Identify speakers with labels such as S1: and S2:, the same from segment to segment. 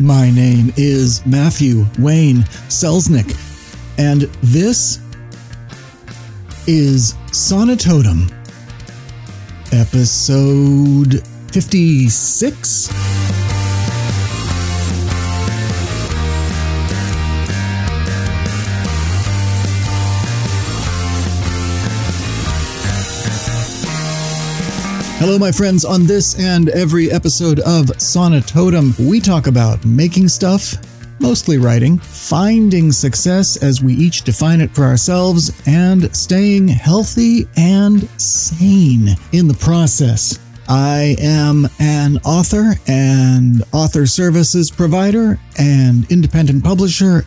S1: My name is Matthew Wayne Selznick, and this is Sonatotum, episode 56. Hello, my friends. On this and every episode of Sonatotum, we talk about making stuff, mostly writing, finding success as we each define it for ourselves, and staying healthy and sane in the process. I am an author and author services provider and independent publisher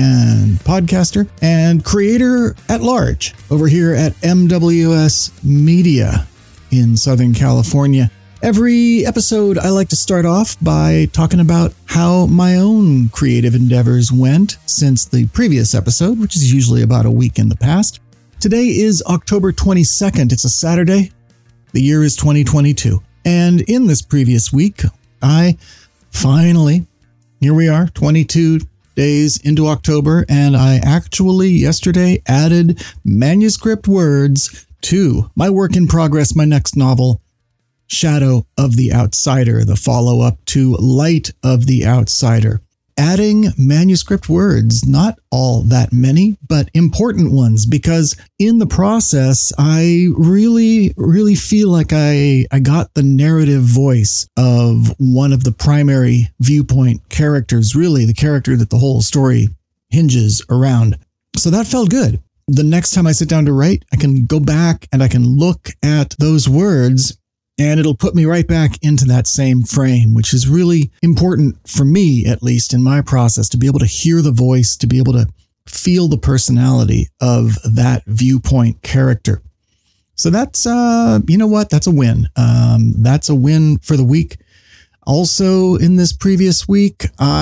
S1: and podcaster and creator at large over here at MWS Media in Southern California. Every episode, I like to start off by talking about how my own creative endeavors went since the previous episode, which is usually about a week in the past. Today is October 22nd. It's a Saturday. The year is 2022. And in this previous week, I finally, here we are, 22 days into October, and I actually yesterday added manuscript words to my work in progress, my next novel, Shadow of the Outsider, the follow-up to Light of the Outsider. Adding manuscript words, not all that many, but important ones, because in the process, I really feel like I got the narrative voice of one of the primary viewpoint characters, really the character that the whole story hinges around. So that felt good. The next time I sit down to write, I can go back and I can look at those words and it'll put me right back into that same frame, which is really important for me, at least in my process, to be able to hear the voice, to be able to feel the personality of that viewpoint character. So that's, you know what? That's a win. That's a win for the week. Also, in this previous week,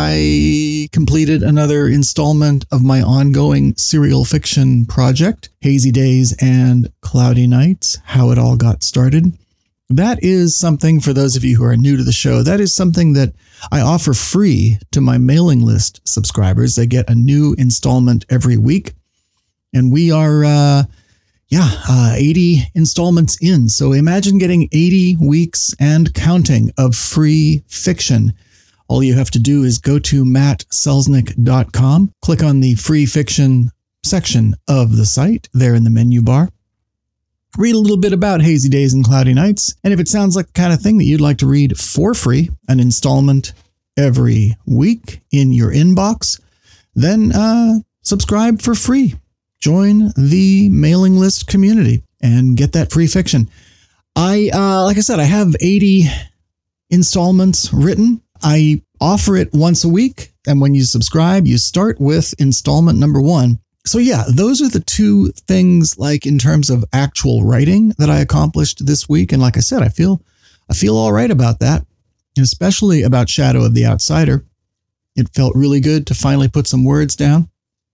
S1: I completed another installment of my ongoing serial fiction project, Hazy Days and Cloudy Nights, How It All Got Started. That is something, for those of you who are new to the show, that is something that I offer free to my mailing list subscribers. They get a new installment every week. And we are 80 installments in. So imagine getting 80 weeks and counting of free fiction. All you have to do is go to mattselznick.com, click on the free fiction section of the site there in the menu bar. Read a little bit about Hazy Days and Cloudy Nights. And if it sounds like the kind of thing that you'd like to read for free, an installment every week in your inbox, then subscribe for free. Join the mailing list community and get that free fiction. Like I said, I have 80 installments written. I offer it once a week. And when you subscribe, you start with installment number 1. So yeah, those are the two things, like in terms of actual writing, that I accomplished this week. And like I said, I feel all right about that, especially about Shadow of the Outsider. It felt really good to finally put some words down.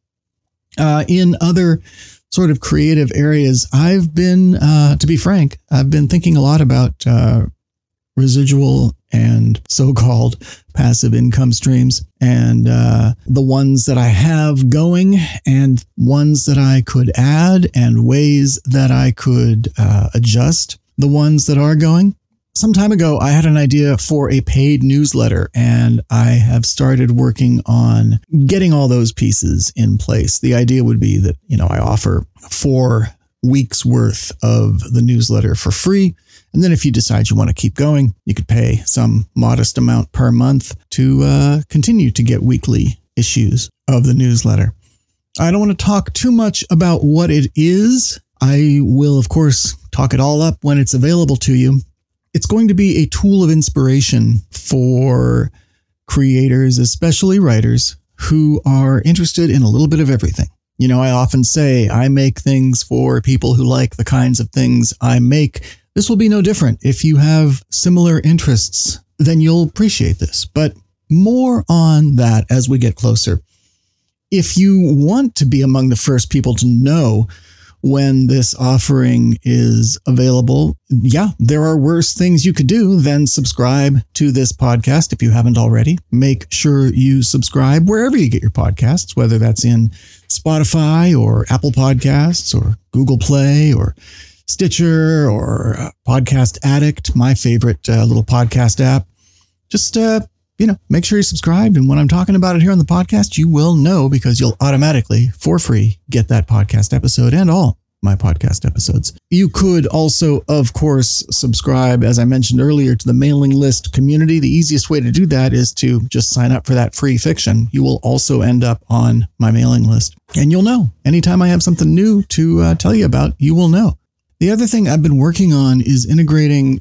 S1: In other sort of creative areas, I've been, to be frank, I've been thinking a lot about residual and so-called passive income streams, and the ones that I have going and ones that I could add and ways that I could adjust the ones that are going. Some time ago, I had an idea for a paid newsletter, and I have started working on getting all those pieces in place. The idea would be that, I offer 4 weeks worth of the newsletter for free. And then if you decide you want to keep going, you could pay some modest amount per month to continue to get weekly issues of the newsletter. I don't want to talk too much about what it is. I will, of course, talk it all up when it's available to you. It's going to be a tool of inspiration for creators, especially writers, who are interested in a little bit of everything. I often say I make things for people who like the kinds of things I make. This will be no different. If you have similar interests, then you'll appreciate this. But more on that as we get closer. If you want to be among the first people to know when this offering is available. Yeah, there are worse things you could do than subscribe to this podcast if you haven't already. Make sure you subscribe wherever you get your podcasts, whether that's in Spotify or Apple Podcasts or Google Play or Stitcher or Podcast Addict, my favorite little podcast app. Just, make sure you're subscribed. And when I'm talking about it here on the podcast, you will know because you'll automatically, for free, get that podcast episode and all my podcast episodes. You could also, of course, subscribe, as I mentioned earlier, to the mailing list community. The easiest way to do that is to just sign up for that free fiction. You will also end up on my mailing list. And you'll know. Anytime I have something new to tell you about, you will know. The other thing I've been working on is integrating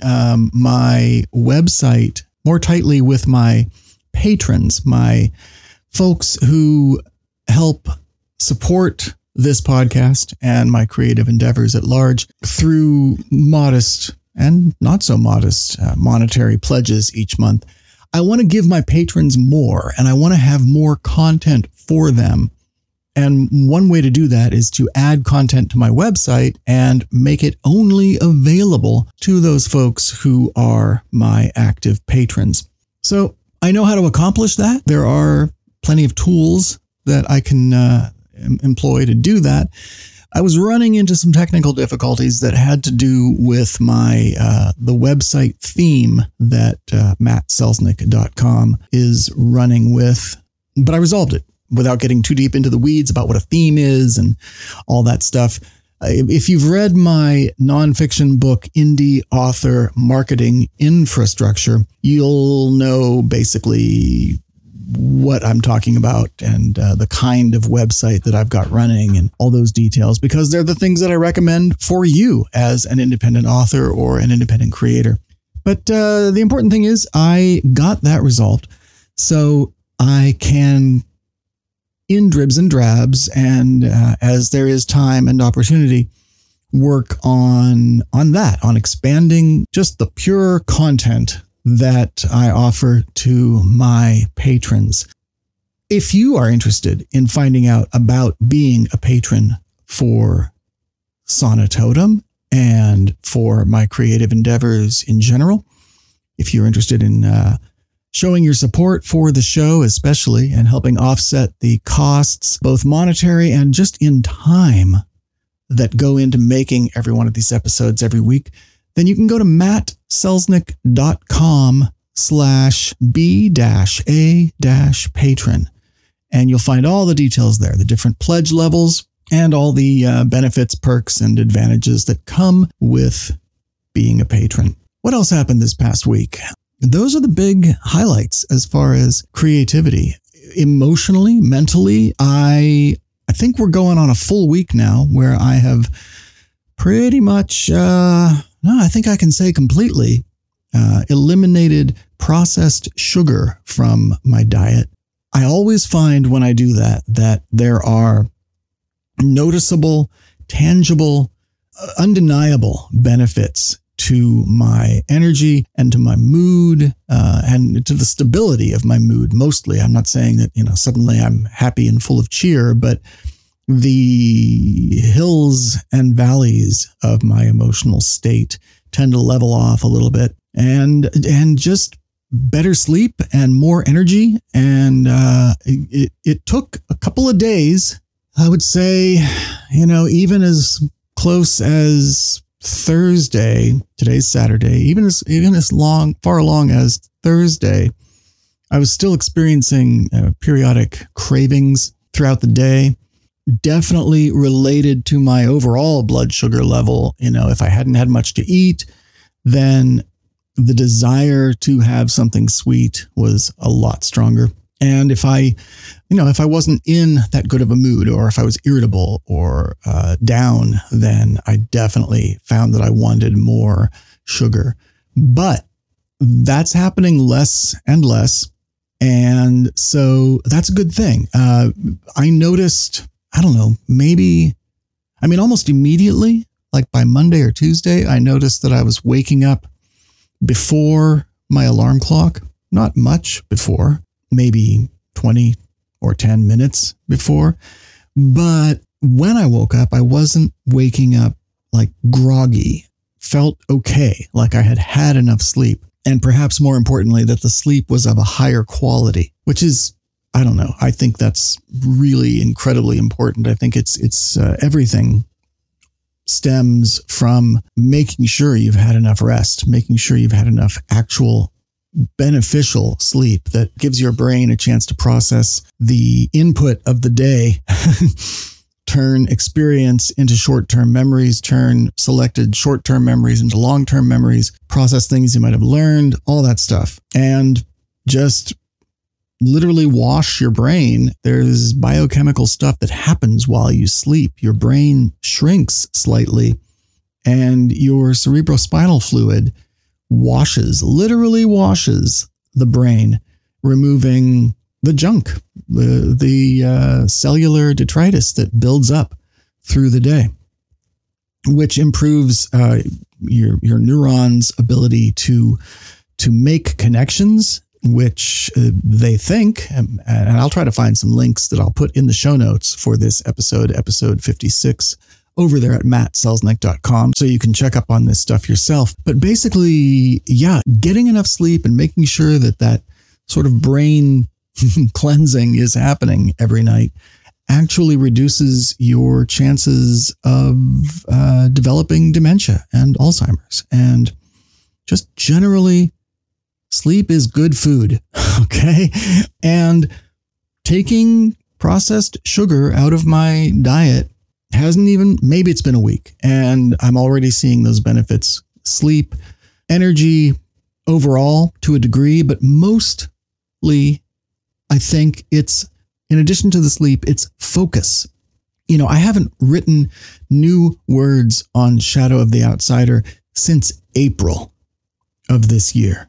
S1: my website more tightly with my patrons, my folks who help support this podcast and my creative endeavors at large through modest and not so modest monetary pledges each month. I want to give my patrons more, and I want to have more content for them. And one way to do that is to add content to my website and make it only available to those folks who are my active patrons. So I know how to accomplish that. There are plenty of tools that I can employ to do that. I was running into some technical difficulties that had to do with my the website theme that mattselznick.com is running with, but I resolved it without getting too deep into the weeds about what a theme is and all that stuff. If you've read my nonfiction book, Indie Author Marketing Infrastructure, you'll know basically what I'm talking about and the kind of website that I've got running and all those details, because they're the things that I recommend for you as an independent author or an independent creator. But the important thing is I got that resolved so I can, in dribs and drabs, and as there is time and opportunity, work on expanding just the pure content that I offer to my patrons. If you are interested in finding out about being a patron for Sonatotum and for my creative endeavors in general, if you're interested in showing your support for the show, especially, and helping offset the costs, both monetary and just in time, that go into making every one of these episodes every week, then you can go to mattselznick.com/b-a-patron. And you'll find all the details there, the different pledge levels and all the benefits, perks, and advantages that come with being a patron. What else happened this past week? Those are the big highlights as far as creativity. Emotionally, mentally, I think we're going on a full week now where I have pretty much, I think I can say completely, eliminated processed sugar from my diet. I always find when I do that there are noticeable, tangible, undeniable benefits to my energy and to my mood and to the stability of my mood. Mostly, I'm not saying that, suddenly I'm happy and full of cheer, but the hills and valleys of my emotional state tend to level off a little bit, and just better sleep and more energy. And it took a couple of days, I would say, even as close as Thursday, today's Saturday, even as far along as Thursday, I was still experiencing periodic cravings throughout the day, definitely related to my overall blood sugar level. If I hadn't had much to eat, then the desire to have something sweet was a lot stronger. And if I wasn't in that good of a mood, or if I was irritable or down, then I definitely found that I wanted more sugar. But that's happening less and less. And so that's a good thing. I noticed, almost immediately, like by Monday or Tuesday, I noticed that I was waking up before my alarm clock, not much before, maybe 20 or 10 minutes before, but when I woke up, I wasn't waking up like groggy, felt okay, like I had had enough sleep. And perhaps more importantly, that the sleep was of a higher quality, which is, I don't know. I think that's really incredibly important. I think it's everything stems from making sure you've had enough rest, making sure you've had enough actual beneficial sleep that gives your brain a chance to process the input of the day, turn experience into short-term memories, turn selected short-term memories into long-term memories, process things you might have learned, all that stuff. And just literally wash your brain. There's biochemical stuff that happens while you sleep. Your brain shrinks slightly and your cerebrospinal fluid literally washes the brain, removing the junk, the cellular detritus that builds up through the day, which improves your neurons' ability to make connections, which they think, and I'll try to find some links that I'll put in the show notes for this episode 56, over there at mattselznick.com, so you can check up on this stuff yourself. But basically, yeah, getting enough sleep and making sure that sort of brain cleansing is happening every night actually reduces your chances of developing dementia and Alzheimer's. And just generally, sleep is good food, okay? And taking processed sugar out of my diet maybe it's been a week, and I'm already seeing those benefits. Sleep, energy overall to a degree, but mostly I think it's, in addition to the sleep, it's focus. You know, I haven't written new words on Shadow of the Outsider since April of this year,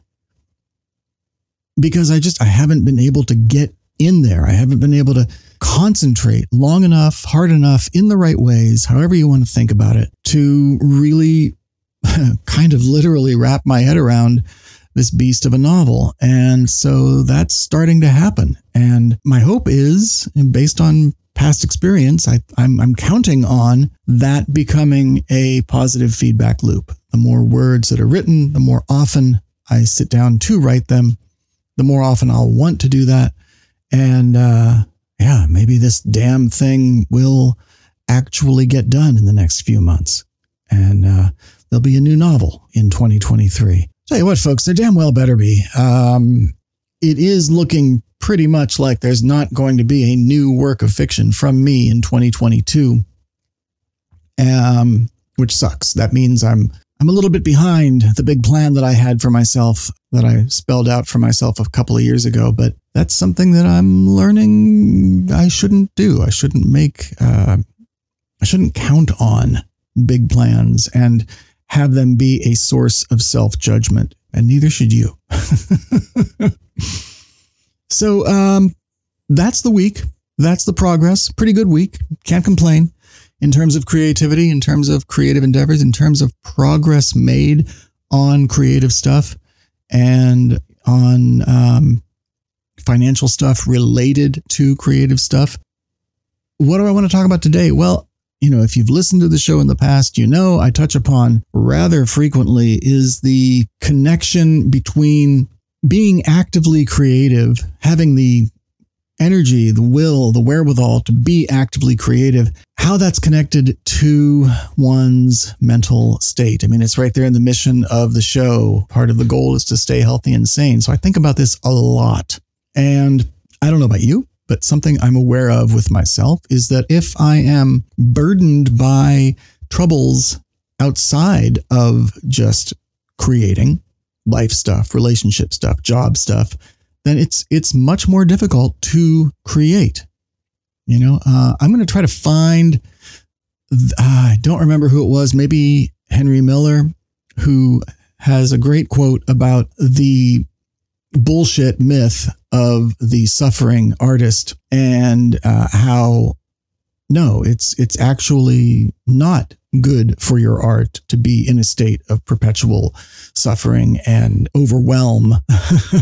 S1: because I haven't been able to get in there. I haven't been able to concentrate long enough, hard enough, in the right ways, however you want to think about it, to really kind of literally wrap my head around this beast of a novel. And so that's starting to happen. And my hope is, based on past experience, I'm counting on that becoming a positive feedback loop. The more words that are written, the more often I sit down to write them, the more often I'll want to do that. And yeah, maybe this damn thing will actually get done in the next few months. And there'll be a new novel in 2023. Tell you what, folks, there damn well better be. It is looking pretty much like there's not going to be a new work of fiction from me in 2022, which sucks. That means I'm a little bit behind the big plan that I had for myself, that I spelled out for myself a couple of years ago. But that's something that I'm learning I shouldn't do. I shouldn't count on big plans and have them be a source of self-judgment, and neither should you. So that's the week. That's the progress. Pretty good week. Can't complain. In terms of creativity, in terms of creative endeavors, in terms of progress made on creative stuff and on financial stuff related to creative stuff. What do I want to talk about today? Well, you know, if you've listened to the show in the past, you know I touch upon rather frequently is the connection between being actively creative, having the energy, the will, the wherewithal to be actively creative, how that's connected to one's mental state. I mean, it's right there in the mission of the show. Part of the goal is to stay healthy and sane. So I think about this a lot. And I don't know about you, but something I'm aware of with myself is that if I am burdened by troubles outside of just creating life stuff, relationship stuff, job stuff, then it's much more difficult to create. You know, I'm going to try to find, I don't remember who it was, maybe Henry Miller, who has a great quote about the bullshit myth of the suffering artist and how, no, it's actually not good for your art to be in a state of perpetual suffering and overwhelm.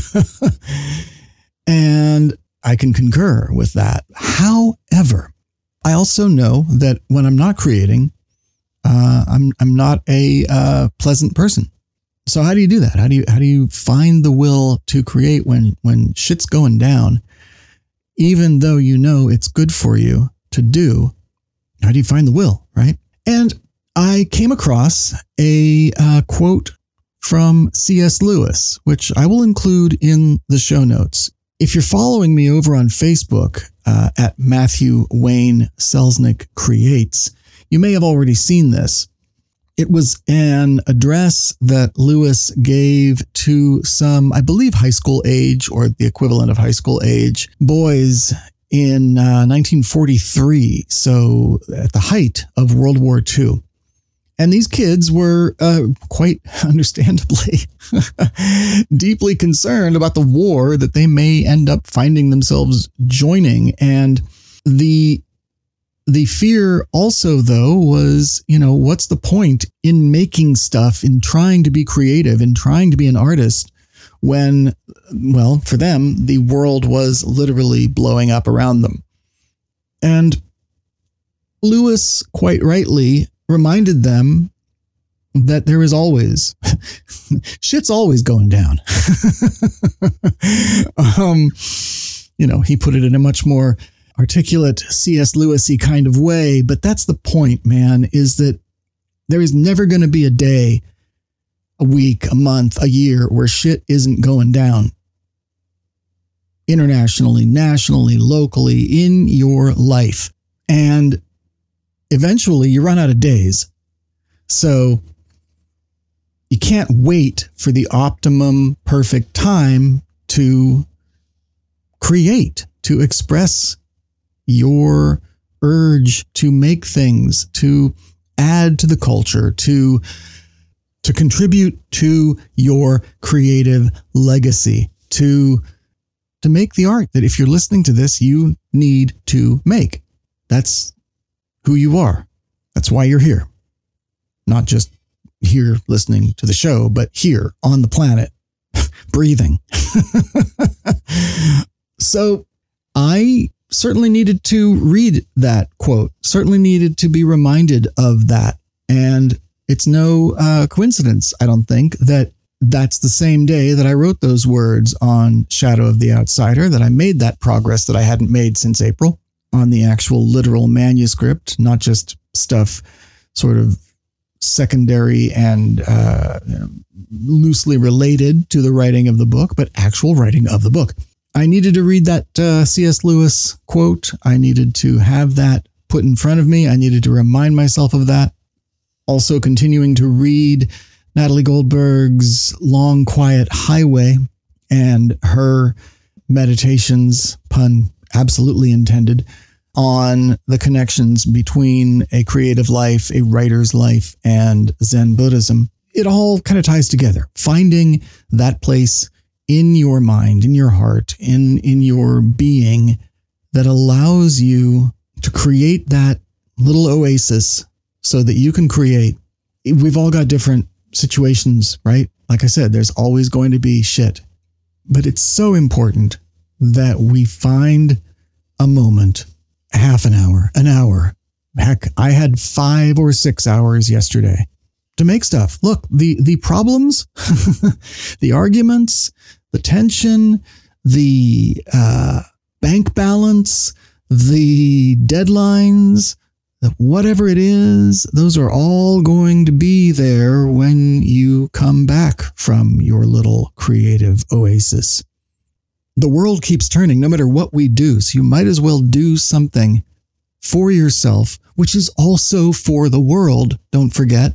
S1: And I can concur with that. However, I also know that when I'm not creating, I'm not a pleasant person. So how do you do that? How do you find the will to create when shit's going down, even though you know it's good for you to do? How do you find the will, right? And I came across a quote from C.S. Lewis, which I will include in the show notes. If you're following me over on Facebook at Matthew Wayne Selznick Creates, you may have already seen this. It was an address that Lewis gave to some, I believe, high school age or the equivalent of high school age boys in 1943, so at the height of World War II. And these kids were quite understandably deeply concerned about the war that they may end up finding themselves joining. And the fear also, though, was, what's the point in making stuff, in trying to be creative, in trying to be an artist when, well, for them, the world was literally blowing up around them. And Lewis, quite rightly, reminded them that there is always, shit's always going down. He put it in a much more articulate C.S. Lewis-y kind of way, but that's the point, man, is that there is never going to be a day, a week, a month, a year where shit isn't going down. Internationally, nationally, locally, in your life. And eventually you run out of days. So you can't wait for the optimum perfect time to create, to express your urge to make things, to add to the culture, to contribute to your creative legacy, to make the art that if you're listening to this, you need to make. That's who you are. That's why you're here. Not just here listening to the show, but here on the planet, breathing. So I certainly needed to read that quote, certainly needed to be reminded of that. And it's no coincidence, I don't think, that that's the same day that I wrote those words on Shadow of the Outsider, that I made that progress that I hadn't made since April on the actual literal manuscript, not just stuff sort of secondary and loosely related to the writing of the book, but actual writing of the book. I needed to read that C.S. Lewis quote. I needed to have that put in front of me. I needed to remind myself of that. Also continuing to read Natalie Goldberg's Long Quiet Highway and her meditations, pun absolutely intended, on the connections between a creative life, a writer's life, and Zen Buddhism. It all kind of ties together. Finding that place in your mind, in your heart, in your being that allows you to create that little oasis so that you can create. We've all got different situations, right? Like I said, there's always going to be shit. But it's so important that we find a moment, half an hour. Heck, I had 5 or 6 hours yesterday to make stuff. Look, the problems, the arguments, the tension, the bank balance, the deadlines, whatever it is, those are all going to be there when you come back from your little creative oasis. The world keeps turning no matter what we do, so you might as well do something for yourself, which is also for the world, don't forget.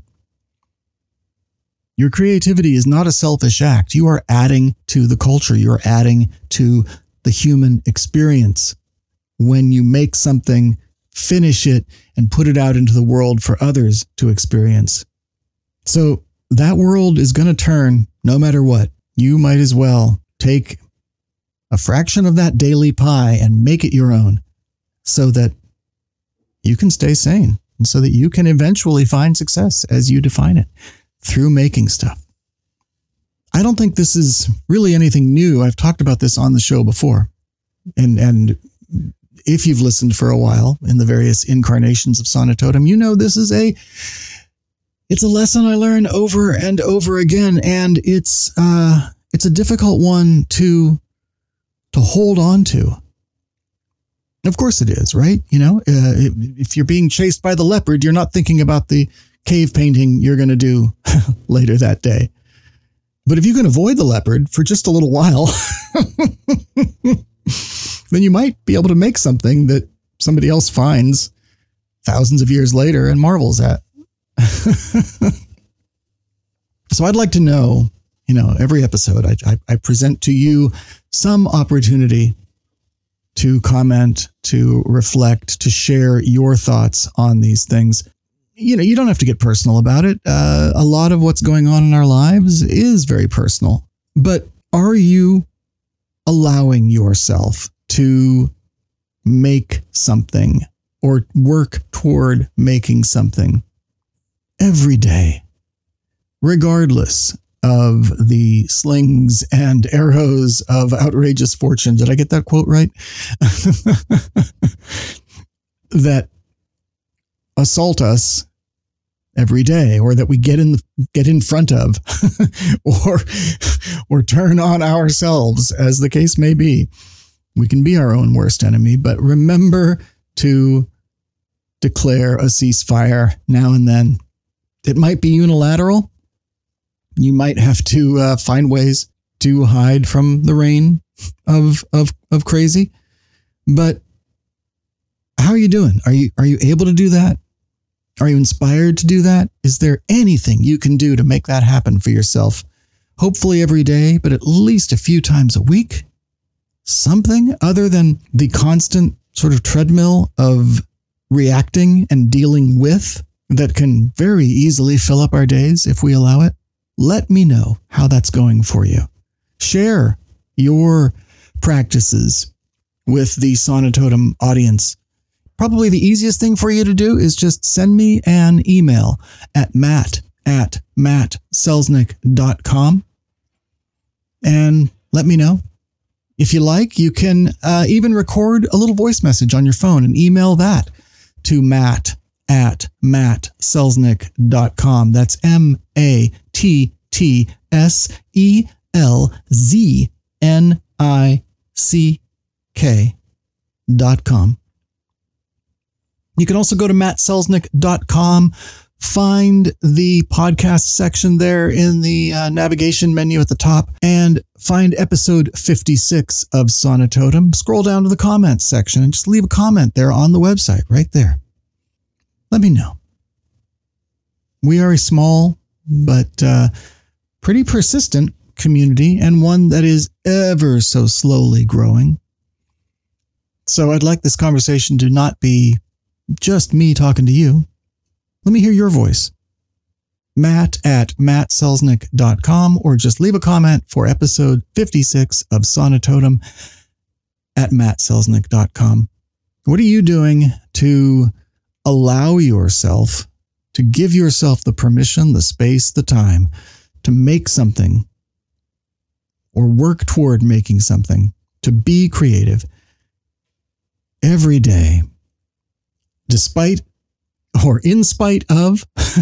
S1: Your creativity is not a selfish act. You are adding to the culture. You're adding to the human experience. When you make something, finish it, and put it out into the world for others to experience. So that world is going to turn no matter what. You might as well take a fraction of that daily pie and make it your own so that you can stay sane and so that you can eventually find success as you define it through making stuff. I don't think this is really anything new. I've talked about this on the show before. And if you've listened for a while in the various incarnations of Sonatotum, you know this is it's a lesson I learn over and over again, and it's a difficult one to hold on to. Of course it is, right? If you're being chased by the leopard, you're not thinking about the cave painting you're going to do later that day. But if you can avoid the leopard for just a little while, then you might be able to make something that somebody else finds thousands of years later and marvels at. So I'd like to know, every episode I present to you some opportunity to comment, to reflect, to share your thoughts on these things. You don't have to get personal about it. A lot of what's going on in our lives is very personal. But are you allowing yourself to make something or work toward making something every day, regardless of the slings and arrows of outrageous fortune? Did I get that quote right? That assault us every day, or that we get in front of, or turn on ourselves, as the case may be. We can be our own worst enemy, but remember to declare a ceasefire now and then. It might be unilateral. You might have to find ways to hide from the reign of crazy. But how are you doing? Are you able to do that? Are you inspired to do that? Is there anything you can do to make that happen for yourself? Hopefully every day, but at least a few times a week. Something other than the constant sort of treadmill of reacting and dealing with that can very easily fill up our days if we allow it. Let me know how that's going for you. Share your practices with the Sonatotum audience. Probably the easiest thing for you to do is just send me an email at matt@mattselznick.com and let me know. If you like, you can even record a little voice message on your phone and email that to matt@mattselznick.com. That's mattselznick.com. You can also go to mattselznick.com, find the podcast section there in the navigation menu at the top, and find episode 56 of Sonatotum. Scroll down to the comments section and just leave a comment there on the website right there. Let me know. We are a small but pretty persistent community, and one that is ever so slowly growing. So I'd like this conversation to not be just me talking to you. Let me hear your voice. Matt@mattselznick.com, or just leave a comment for episode 56 of Sonatotum at mattselznick.com. What are you doing to allow yourself, to give yourself the permission, the space, the time to make something or work toward making something, to be creative every day, despite or in spite of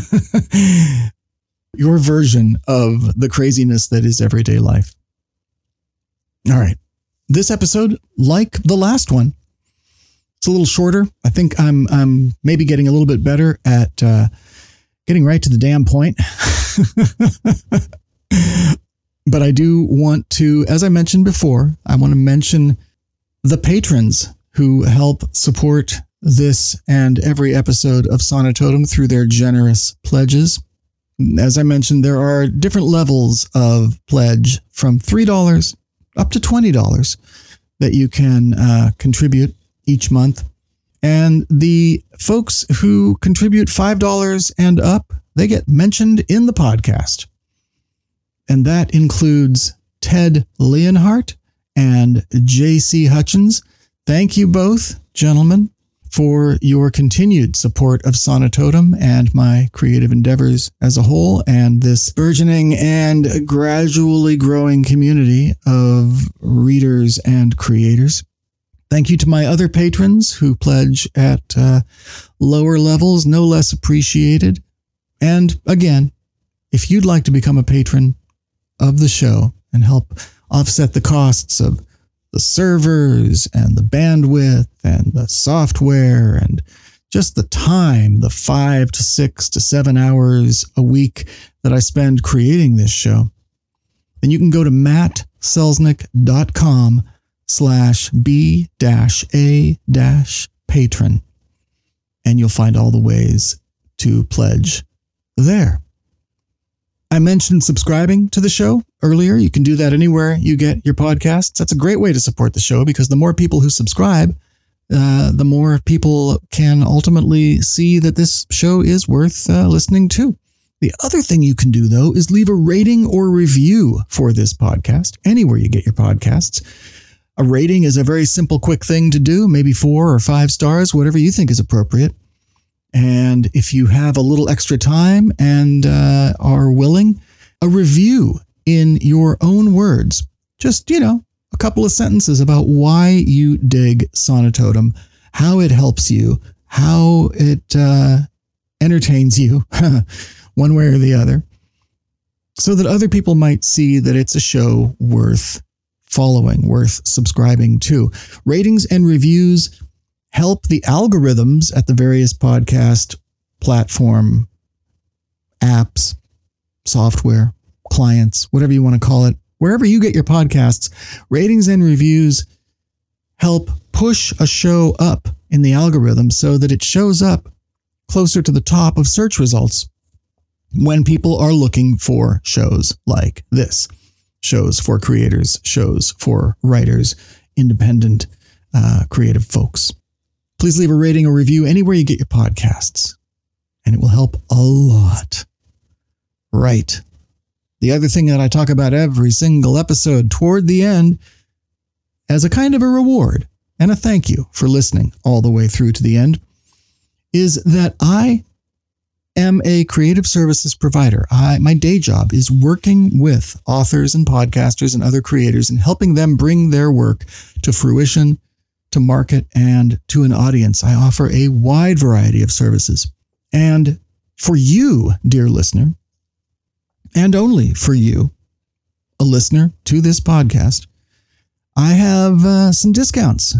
S1: your version of the craziness that is everyday life? All right. This episode, like the last one, it's a little shorter. I think I'm maybe getting a little bit better at getting right to the damn point. But I do want to, as I mentioned before, I want to mention the patrons who help support this and every episode of Sonatotum through their generous pledges. As I mentioned, there are different levels of pledge from $3 up to $20 that you can contribute each month. And the folks who contribute $5 and up, they get mentioned in the podcast. And that includes Ted Leonhardt and J.C. Hutchins. Thank you both, gentlemen, for your continued support of Sonatotum and my creative endeavors as a whole, and this burgeoning and gradually growing community of readers and creators. Thank you to my other patrons who pledge at lower levels, no less appreciated. And again, if you'd like to become a patron of the show and help offset the costs of the servers and the bandwidth and the software and just the time, the 5 to 6 to 7 hours a week that I spend creating this show, then you can go to mattselznick.com/b-a-patron, and you'll find all the ways to pledge there. I mentioned subscribing to the show earlier. You can do that anywhere you get your podcasts. That's a great way to support the show because the more people who subscribe, the more people can ultimately see that this show is worth listening to. The other thing you can do, though, is leave a rating or review for this podcast anywhere you get your podcasts. A rating is a very simple, quick thing to do, maybe 4 or 5 stars, whatever you think is appropriate. And if you have a little extra time and are willing, a review in your own words. Just, a couple of sentences about why you dig Sonitotum, how it helps you, how it entertains you, one way or the other, so that other people might see that it's a show worth following, worth subscribing to. Ratings and reviews help the algorithms at the various podcast platform apps, software, clients, whatever you want to call it. Wherever you get your podcasts, ratings and reviews help push a show up in the algorithm so that it shows up closer to the top of search results when people are looking for shows like this. Shows for creators, shows for writers, independent creative folks. Please leave a rating or review anywhere you get your podcasts, and it will help a lot. Right. The other thing that I talk about every single episode toward the end, as a kind of a reward and a thank you for listening all the way through to the end, is that I am a creative services provider. My day job is working with authors and podcasters and other creators and helping them bring their work to fruition, to market, and to an audience. I offer a wide variety of services. And for you, dear listener, and only for you, a listener to this podcast, I have some discounts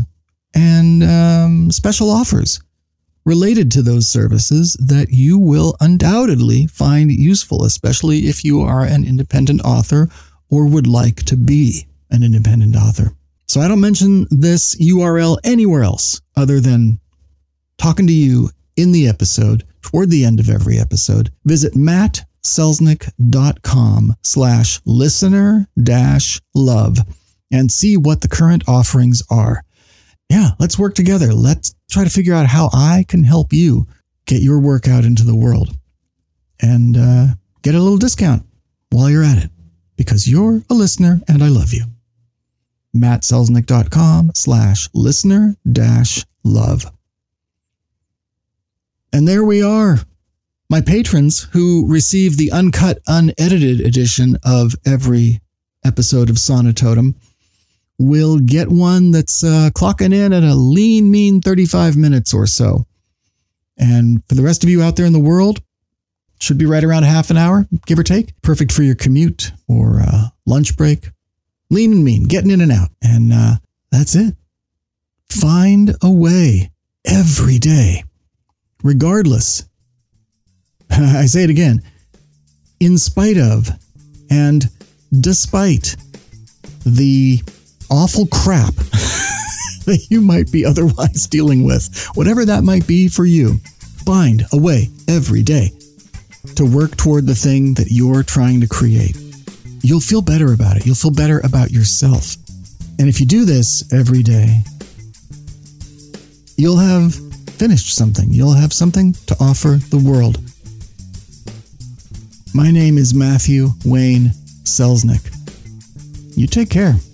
S1: and special offers related to those services that you will undoubtedly find useful, especially if you are an independent author or would like to be an independent author. So I don't mention this URL anywhere else other than talking to you in the episode, toward the end of every episode. Visit mattselznick.com/listener-love and see what the current offerings are. Yeah, let's work together. Let's try to figure out how I can help you get your work out into the world and get a little discount while you're at it because you're a listener and I love you. mattselznick.com/listener-love. And there we are. My patrons who receive the uncut, unedited edition of every episode of Sonitotum will get one that's clocking in at a lean, mean 35 minutes or so. And for the rest of you out there in the world, should be right around half an hour, give or take. Perfect for your commute or lunch break. Lean and mean, getting in and out. And that's it. Find a way every day, regardless. I say it again. In spite of and despite the awful crap that you might be otherwise dealing with, whatever that might be for you, find a way every day to work toward the thing that you're trying to create. You'll feel better about it. You'll feel better about yourself. And if you do this every day, you'll have finished something. You'll have something to offer the world. My name is Matthew Wayne Selznick. You take care.